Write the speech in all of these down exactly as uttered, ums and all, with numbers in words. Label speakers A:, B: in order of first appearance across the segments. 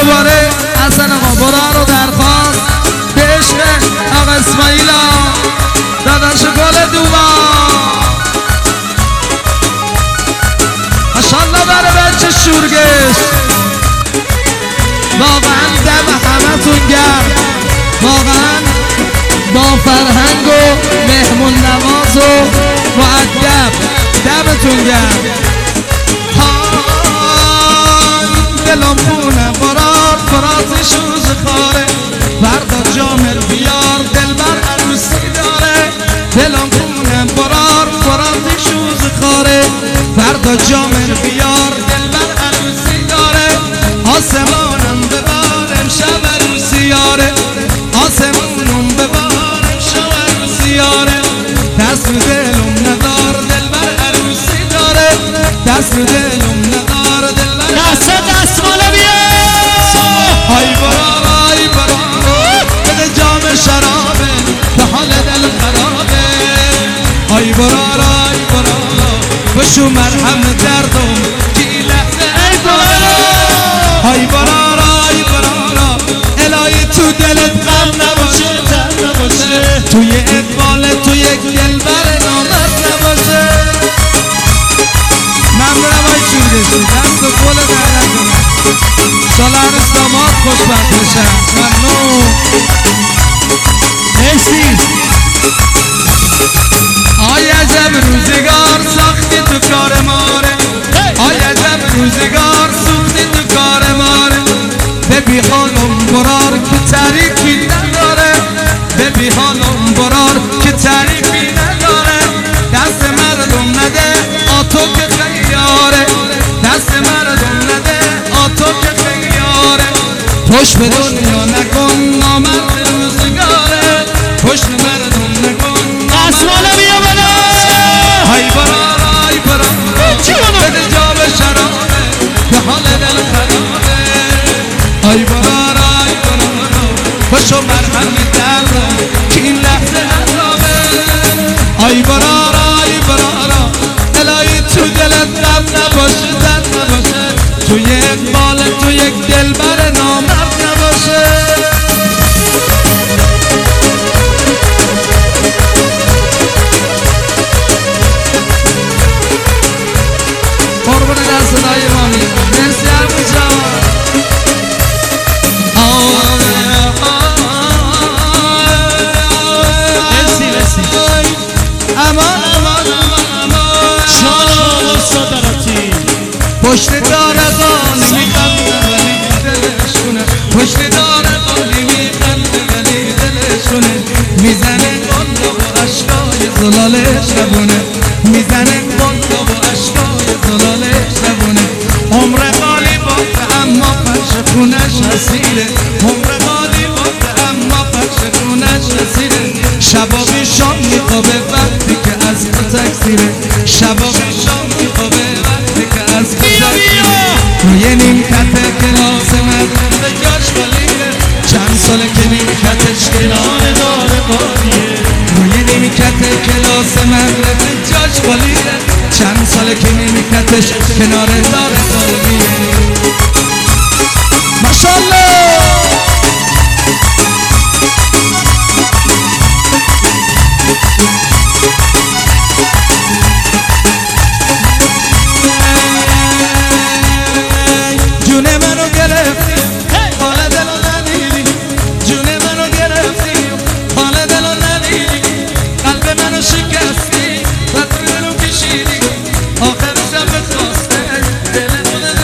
A: دوباره حسن آقا برا رو درخواست به عشق آقا اسماعیلا داداش گل دوبا ماشاءالله بره بچه شورگش واقعا دم همه تون گرم واقعا با فرهنگ و مهمون نواز و مؤدب دمتون گرم دلم خونه برار فرات شوز خاره فردا جامل بیار دلبر عروسی داره دلم خونه برار فرات شوز خاره فردا جامل بیار دلبر عروسی داره آسمانم ببار امشب عروسی یاره آسمانم ببار امشب عروسی یاره دست رو دلم ندار دلبر عروسی داره دست رو دلم ندار دلبر
B: دست دست مالا بیا
A: ای برارا ای برارا بده جام شرابه که حال دل خرابه ای برارا ای برارا بشو مرهم دردم که این لحظه ای برارا ای برارا ای برارا الهی تو دلت غم نباشه درد نباشه توی اقبال تو یک دلبر نامرد نباشه ممنونم های چوردشی دست و گل دردن کنم سال عرص داماد خوشبخت بشن ممنون
B: مرسی
A: آی عجب روزگار ساختی تو کار ماره آی عجب روزگار سوختی تو کار ماره ببی حالم برار که تعریفی نداره ببی حالم برار که تعریفی نداره دست مردم نده آتو که خیاره دست مردم نده آتو که خیاره پشت به دنیا نکن نامرد روزگاره پشت مردم نکن
B: دست مالا بیا بنا
A: ای برارا ای برارا بده جام شرابه که حال دل خرابه ای برارا ای برارا بشو مرهم دردم که این لحظه عذابه ای برارا ای برارا الهی تو دلت غم نباشه درد نباشه تو یک بال تو یک دلبر نامرد نباشه قربون دست دای مامی مرسی عمو جان
B: مرسی مرسی
A: امان امان امان
B: شما صدراتی
A: پشت دار قالی میخنده ولی دلشونه پشت دار قالی میخنده ولی دلشونه میزنه قلب و عشقای زلالش شبونه میزنه قلب و عشقای زلالش شبونه عمر قالی باته اما پرش خونش حسیره عمر قالی باته اما پرش خونش حسیره شبا بیشان میخوابه وقتی که از تو تکسیره شبا بیشان میخوابه وقتی که از تو تکسیره روی نیمکت کلاس مدرسه جاش خالیه چند ساله که نیمکتش کنار داره قالیه روی نیمکت کلاس مدرسه جاش خالیه چند ساله که نیمکتش کنار داره قالیه ماشاءالله جون منو گرفتی حال دلو ندیدی جون منو گرفتی حال دلو ندیدی قلب منو شکستی و تو منو کشیدی آخر شب خواسته دل خودت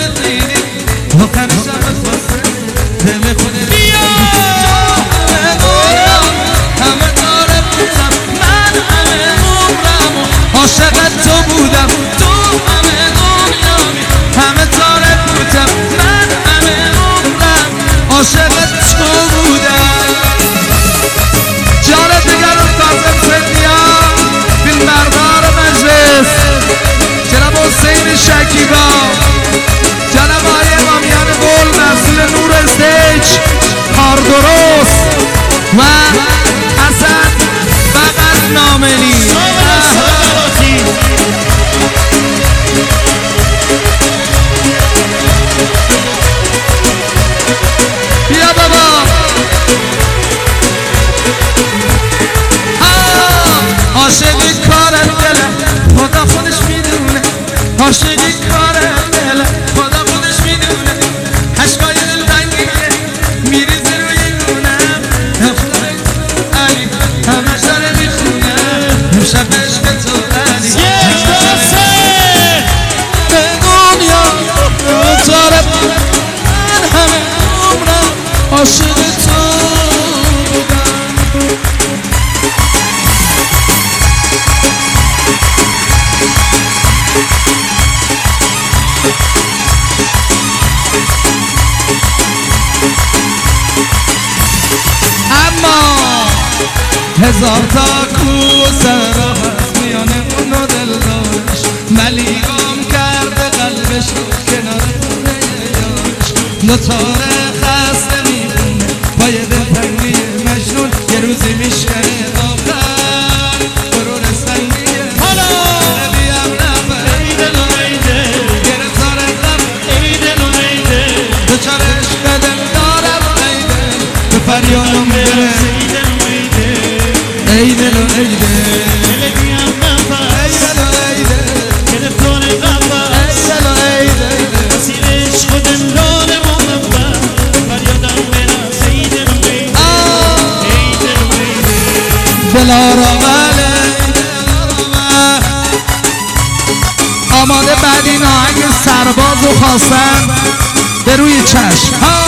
A: عاشق تو بودم. اما هزار تا کوسه را هست میانه اون و دل داشت، ملیگام کرده قلبش کنار خونه یاش. نوتاره خسته میخونه پای دلتنگی مجنون، یه روزی میشکنه آخر برون سنگی
B: حالا
A: بیم نفر
B: ای دل و ای دل
A: گرفتار غم
B: ای دل و ای دل
A: دچار عشق دل دارم ای دل به فریادم برس
B: ای دل و ای دل
A: ای دل و ای دل
B: دل بیم نفس
A: ای دل و ای دل
B: گرفتار قفس
A: ای دل و ای دل
B: اسیر عشق و دلدار محبت فریادم برس ای دل و ای دل ای دل و ای دل
A: دلارام آماده بعد این آهنگ سرباز و خواستن به روی چشم ها.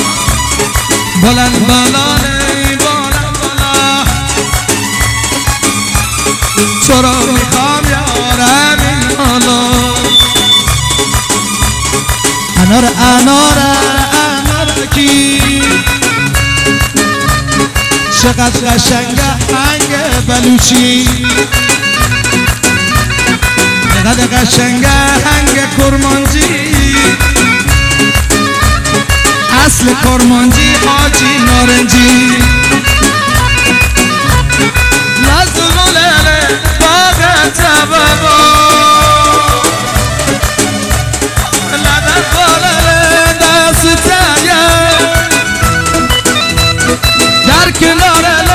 A: بلند بالا ای بلند بالا تو را میخوام یارم این حالا. انار انار انار کی چقدر قشنگه هنگ بلوچی، چقدر قشنگه هنگ کرمانجی، اصل کرمانجی حاجی نارنجی. لازم لیله باغ تبابا لدن باله دست تگه در کنار